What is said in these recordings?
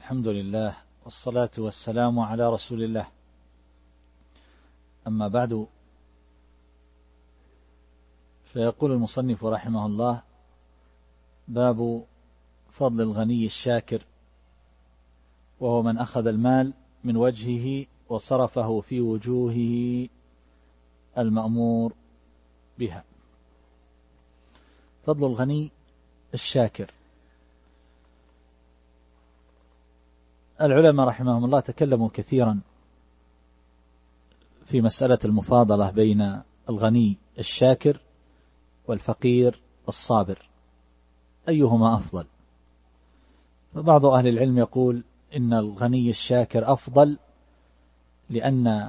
الحمد لله والصلاة والسلام على رسول الله. أما بعد، فيقول المصنف رحمه الله: باب فضل الغني الشاكر، وهو من أخذ المال من وجهه وصرفه في وجوهه المأمور بها. فضل الغني الشاكر. العلماء رحمهم الله تكلموا كثيرا في مسألة المفاضلة بين الغني الشاكر والفقير الصابر، أيهما أفضل؟ فبعض أهل العلم يقول إن الغني الشاكر أفضل، لأن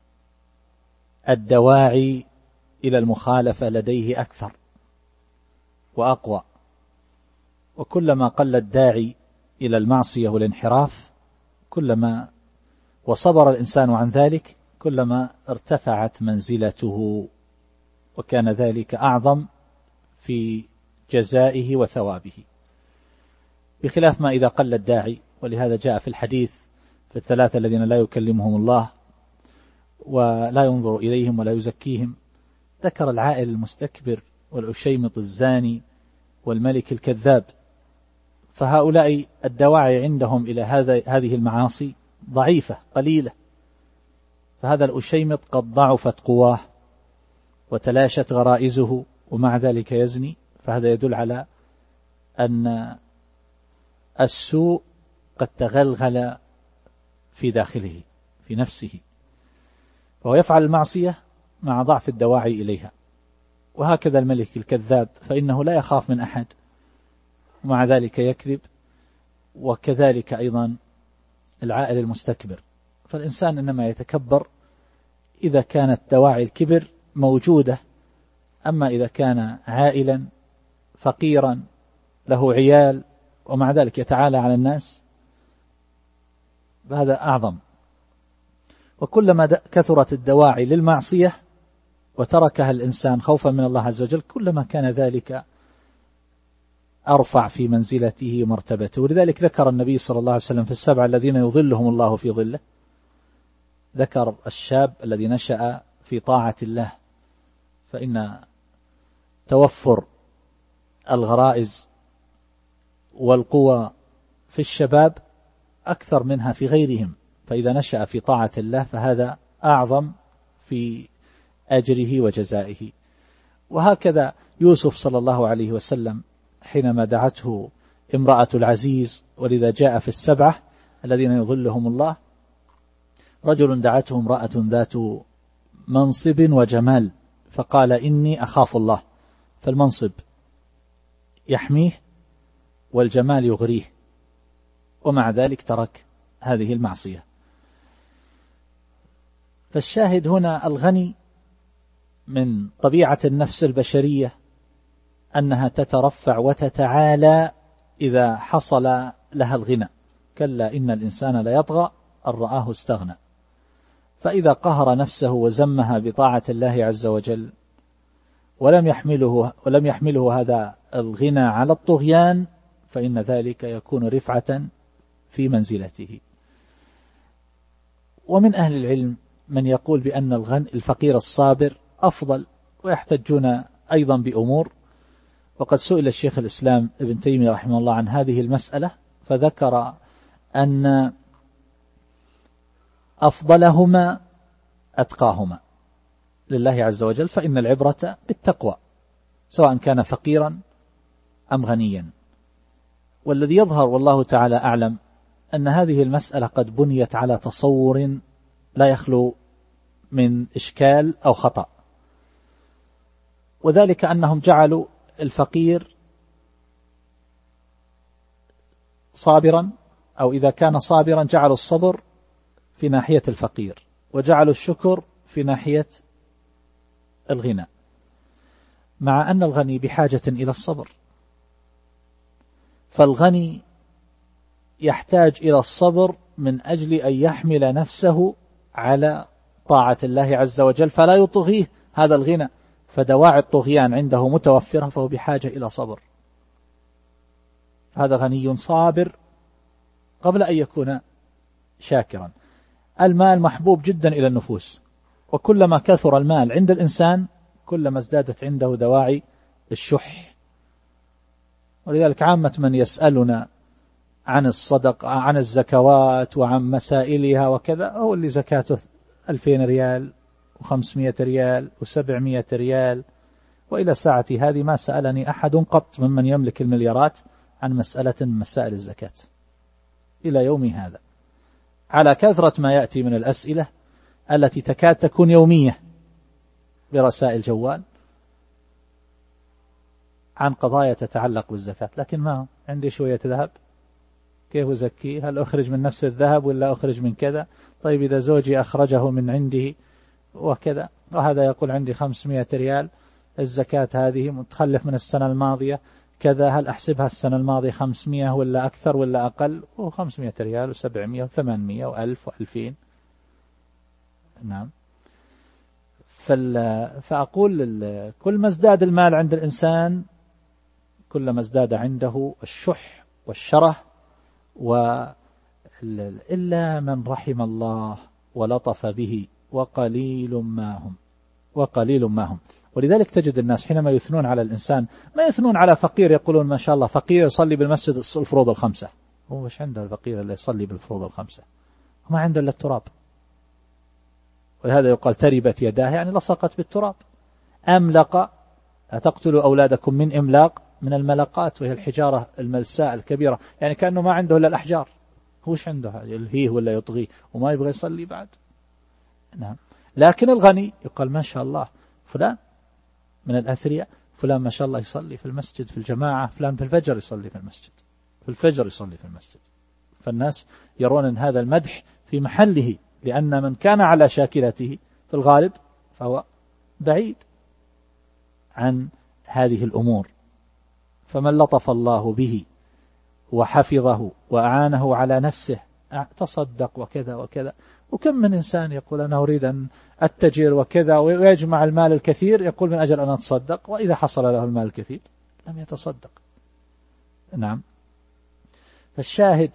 الدواعي إلى المخالفة لديه أكثر وأقوى، وكلما قل الداعي إلى المعصية والانحراف كلما وصبر الإنسان عن ذلك كلما ارتفعت منزلته، وكان ذلك أعظم في جزائه وثوابه، بخلاف ما إذا قل الداعي. ولهذا جاء في الحديث في الثلاثة الذين لا يكلمهم الله ولا ينظر إليهم ولا يزكيهم، ذكر العائل المستكبر والأشيمط الزاني والملك الكذاب، فهؤلاء الدواعي عندهم إلى هذه المعاصي ضعيفة قليلة، فهذا الأشيمط قد ضعفت قواه وتلاشت غرائزه ومع ذلك يزني، فهذا يدل على أن السوء قد تغلغل في داخله في نفسه، فهو يفعل المعصية مع ضعف الدواعي إليها. وهكذا الملك الكذاب، فإنه لا يخاف من أحد ومع ذلك يكذب، وكذلك أيضا العائل المستكبر. فالإنسان إنما يتكبر إذا كانت دواعي الكبر موجودة، أما إذا كان عائلا فقيرا له عيال ومع ذلك يتعالى على الناس فهذا أعظم. وكلما كثرت الدواعي للمعصية وتركها الإنسان خوفا من الله عز وجل كلما كان ذلك أرفع في منزلته ومرتبته. ولذلك ذكر النبي صلى الله عليه وسلم في السبعة الذين يظلهم الله في ظله، ذكر الشاب الذي نشأ في طاعة الله، فإن توفر الغرائز والقوى في الشباب أكثر منها في غيرهم، فإذا نشأ في طاعة الله فهذا أعظم في أجره وجزائه. وهكذا يوسف صلى الله عليه وسلم حينما دعته امرأة العزيز، ولذا جاء في السبعة الذين يظلهم الله رجل دعته امرأة ذات منصب وجمال فقال إني أخاف الله، فالمنصب يحميه والجمال يغريه، ومع ذلك ترك هذه المعصية. فالشاهد هنا الغني من طبيعة النفس البشرية أنها تترفع وتتعالى إذا حصل لها الغنى، كلا إن الإنسان ليطغى أن رآه استغنى. فإذا قهر نفسه وزمها بطاعة الله عز وجل ولم يحمله هذا الغنى على الطغيان فإن ذلك يكون رفعة في منزلته. ومن أهل العلم من يقول بأن الفقير الصابر أفضل، ويحتجون أيضا بأمور. وقد سئل الشيخ الإسلام ابن تيمية رحمه الله عن هذه المسألة فذكر أن أفضلهما أتقاهما لله عز وجل، فإن العبرة بالتقوى سواء كان فقيرا أم غنيا. والذي يظهر والله تعالى أعلم أن هذه المسألة قد بنيت على تصور لا يخلو من إشكال أو خطأ، وذلك أنهم جعلوا الفقير صابرا، أو إذا كان صابرا جعلوا الصبر في ناحية الفقير وجعلوا الشكر في ناحية الغنى، مع أن الغني بحاجة إلى الصبر. فالغني يحتاج إلى الصبر من أجل أن يحمل نفسه على طاعة الله عز وجل فلا يطغيه هذا الغنى، فدواعي الطغيان عنده متوفرة فهو بحاجة إلى صبر. هذا غني صابر قبل أن يكون شاكرا. المال محبوب جدا إلى النفوس، وكلما كثر المال عند الإنسان كلما ازدادت عنده دواعي الشح. ولذلك عامة من يسألنا عن الصدق عن الزكوات وعن مسائلها وكذا هو اللي زكاته 2000 ريال و500 ريال و700 ريال، وإلى ساعة هذه ما سألني أحد قط ممن يملك المليارات عن مسألة من مسائل الزكاة إلى يوم هذا، على كثرة ما يأتي من الأسئلة التي تكاد تكون يومية برسائل جوال عن قضايا تتعلق بالزكاة. لكن ما عندي شوية ذهب، كيف أزكي؟ هل أخرج من نفس الذهب ولا أخرج من كذا؟ طيب إذا زوجي أخرجه من عنده وكذا، وهذا يقول عندي 500 ريال الزكاة هذه متخلف من السنة الماضية كذا، هل أحسبها السنة الماضية 500 ولا أكثر ولا أقل؟ و500 ريال و700 و800 و1000 و2000. نعم. فأقول كل ما ازداد المال عند الإنسان كلما ازداد عنده الشح والشره، إلا من رحم الله ولطف به وقليل ما هم. ولذلك تجد الناس حينما يثنون على الإنسان ما يثنون على فقير يقولون ما شاء الله فقير يصلي بالمسجد الفروض ال5. هو وش عنده الفقير اللي يصلي بالفروض ال5؟ ما عنده إلا التراب. ولهذا يقال تربت يداه، يعني لصقت بالتراب. أملق، لا تقتلوا أولادكم من إملاق، من الملقات وهي الحجارة الملساء الكبيرة، يعني كأنه ما عنده إلا الأحجار. هوش عنده يلهيه ولا يطغيه وما يبغى يصلي بعد. نعم. لكن الغني يقال ما شاء الله فلان من الأثرياء، فلان ما شاء الله يصلي في المسجد في الجماعة، فلان في الفجر يصلي في المسجد، في الفجر يصلي في المسجد. فالناس يرون أن هذا المدح في محله، لأن من كان على شاكلته في الغالب فهو بعيد عن هذه الأمور. فمن لطف الله به وحفظه وأعانه على نفسه تصدق وكذا وكذا. وكم من إنسان يقول أنا أريد أن أتجر وكذا ويجمع المال الكثير، يقول من أجل أن أتصدق، وإذا حصل له المال الكثير لم يتصدق. نعم. فالشاهد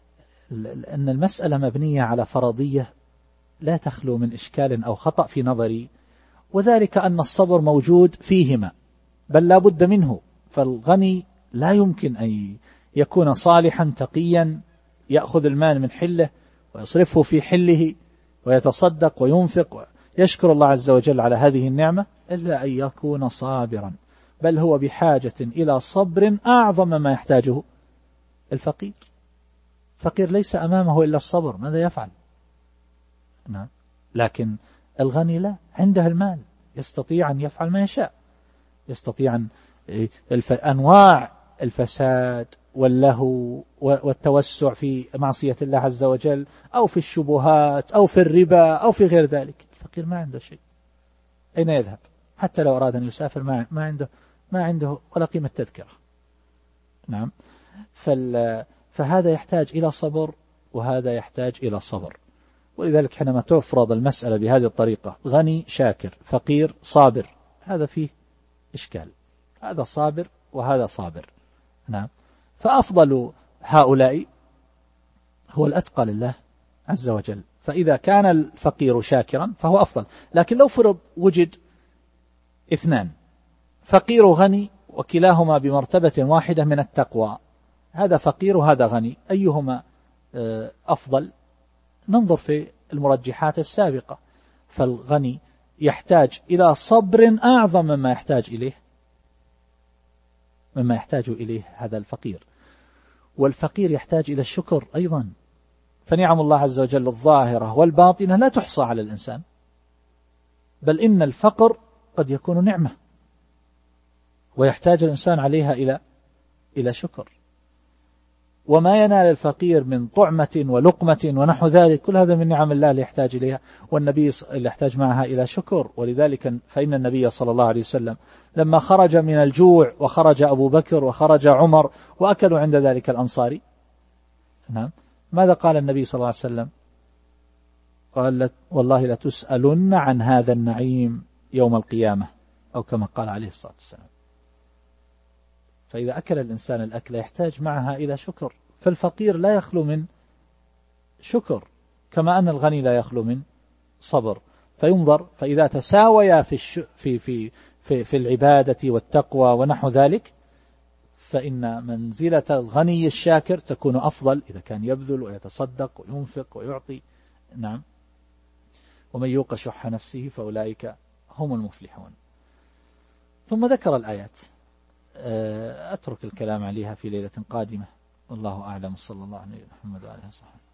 أن المسألة مبنية على فرضية لا تخلو من إشكال أو خطأ في نظري، وذلك أن الصبر موجود فيهما بل لا بد منه. فالغني لا يمكن أن يكون صالحا تقيا يأخذ المال من حله ويصرفه في حله ويتصدق وينفق ويشكر الله عز وجل على هذه النعمة إلا أن يكون صابرا، بل هو بحاجة إلى صبر أعظم ما يحتاجه الفقير. الفقير ليس أمامه إلا الصبر، ماذا يفعل؟ نعم. لكن الغني لا، عنده المال يستطيع أن يفعل ما يشاء، يستطيع أن أنواع الفساد واللهو والتوسع في معصية الله عز وجل أو في الشبهات أو في الربا أو في غير ذلك. الفقير ما عنده شيء، أين يذهب؟ حتى لو أراد أن يسافر ما عنده ولا قيمة تذكرة. نعم. فهذا يحتاج إلى صبر وهذا يحتاج إلى صبر. ولذلك حينما تفرض المسألة بهذه الطريقة، غني شاكر فقير صابر، هذا فيه إشكال، هذا صابر وهذا صابر. نعم. فأفضل هؤلاء هو الأتقى لله عز وجل. فإذا كان الفقير شاكرا فهو أفضل. لكن لو فرض وجد اثنان فقير وغني وكلاهما بمرتبة واحدة من التقوى، هذا فقير وهذا غني، أيهما أفضل؟ ننظر في المرجحات السابقة. فالغني يحتاج إلى صبر أعظم مما يحتاج إليه هذا الفقير، والفقير يحتاج إلى الشكر أيضا. فنعم الله عز وجل الظاهرة والباطنة لا تحصى على الإنسان، بل إن الفقر قد يكون نعمة ويحتاج الإنسان عليها إلى شكر. وما ينال الفقير من طعمة ولقمة ونحو ذلك كل هذا من نعم الله اللي يحتاج إليها، والنبي اللي يحتاج معها إلى شكر. ولذلك فإن النبي صلى الله عليه وسلم لما خرج من الجوع وخرج أبو بكر وخرج عمر وأكلوا عند ذلك الأنصاري، نعم، ماذا قال النبي صلى الله عليه وسلم؟ قال والله لتسألن عن هذا النعيم يوم القيامة، أو كما قال عليه الصلاة والسلام. فإذا أكل الإنسان الأكل يحتاج معها إلى شكر، فالفقير لا يخلو من شكر كما أن الغني لا يخلو من صبر. فينظر، فإذا تساويا في العبادة والتقوى ونحو ذلك، فإن منزلة الغني الشاكر تكون أفضل إذا كان يبذل ويتصدق وينفق ويعطي. نعم. ومن يوق شح نفسه فأولئك هم المفلحون. ثم ذكر الآيات، أترك الكلام عليها في ليلة قادمة، والله أعلم. صلى الله عليه وسلم وعلى آله وصحبه.